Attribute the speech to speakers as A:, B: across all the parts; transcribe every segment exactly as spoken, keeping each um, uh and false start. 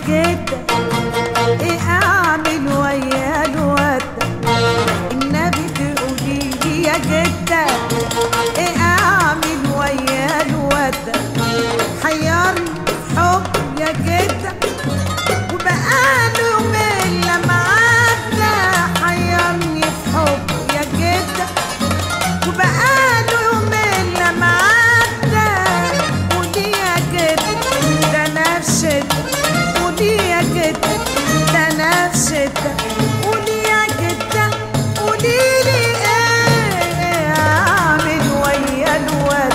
A: جدة ايه اعمل ويا الواد النبي تقوليلي يا جدة ايه اعمل ويا الواد حيرني حب يا جدة وبقاله يومين لما عدى حيرني في حب يا جدة وبقاله يومين لما عدى قولي يا جدة ده نفشت قولي يا جدة ده نفشت قولي يا جدة قوليلي ايه اعمل ويا الواد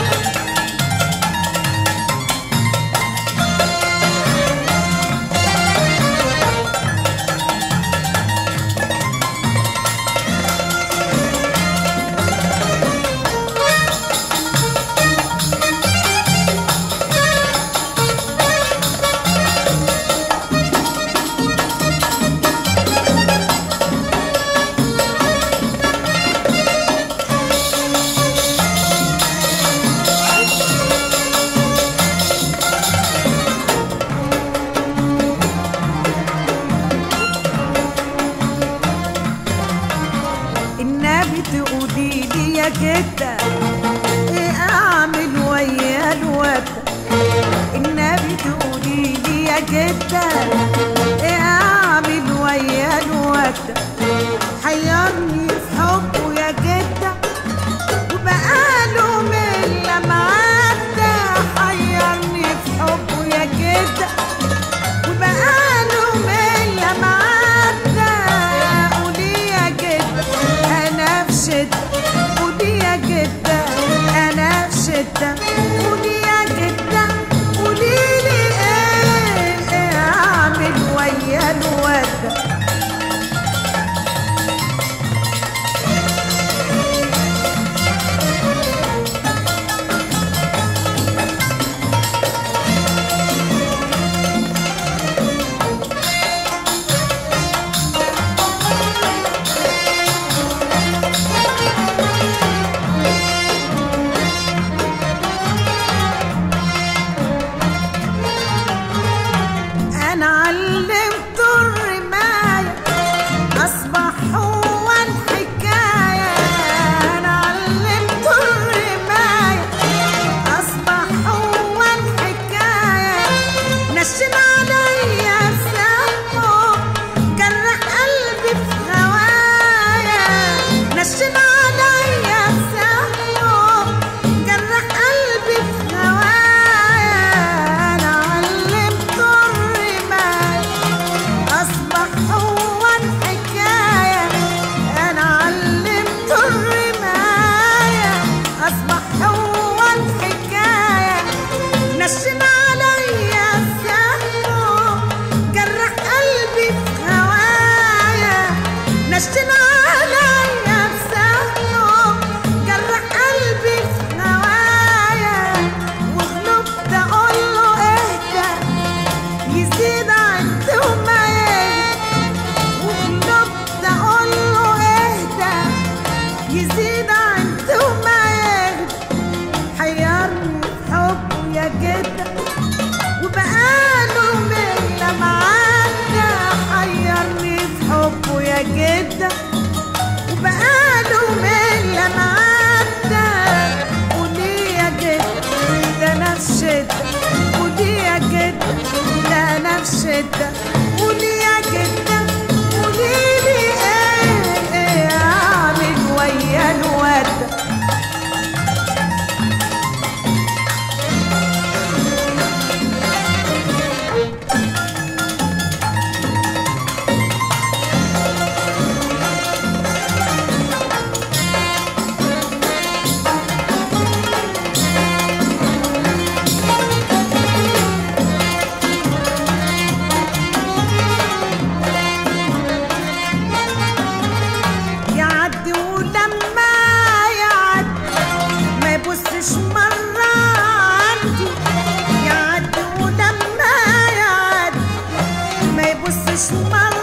A: النبي تقوليلي يا جدة ايه اعمل ويا الواد النبي تقوليلي يا جدة ايه اعمل ويا الواد حيرني في حبه يا جدة وبقاله من لما عدى حيرني في حبه يا جدة وبقاله من لما عدى قولي يا جدة انا في شدة قولي يا جدة انا في شدة قولي يا جدة قوليلي ايه ايه اعمل ويا الواد أنا علمت الرماية أصبح هو الحكاية أنا علمت الرماية أصبح هو الحكاية نشن عليا سمه جرح قلبي في هوايا نشن عليا سمه جرح قلبي في هوايا أنا علمت أصبح هو الحكاية أنا علمت الرماية أصبح هو الحكاية نشن عليا سهمه جرح قلبي في هوايا نشن عليا سهمه جرح قلبي في هوايا وغلبت أقوله اهدى يزيد عن تومة وغلبت أقوله اهدى يزيد عن تومة حيرني في حبه يا جدة وبقاله من لما عدى حيرني في حبه يا جدة وبقاله من لما عدى قولي يا جدة ده أنا في شدة قولي يا جدة ده أنا في شدة قولي يا جدة قوليلي ايه ايه اعمل ويا الواد يعدي ولما يعدي ما يبصش مرة عندي يعدي ولما يعدي ما يبصش مرة